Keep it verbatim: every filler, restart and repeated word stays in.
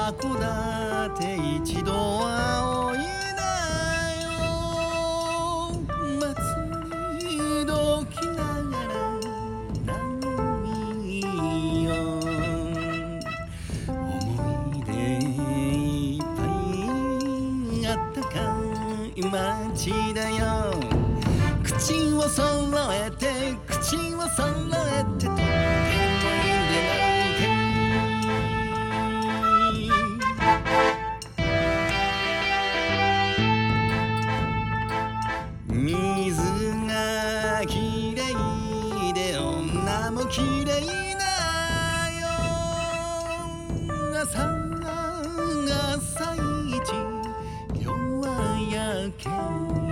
函館一度はおいだよ、祭り時ながら何よ、思い出いっぱいあったかい街だよ。口を揃えて口を揃えてとってもいいでないかい。水がきれいで女もきれいだよ、朝が朝一夜は焼け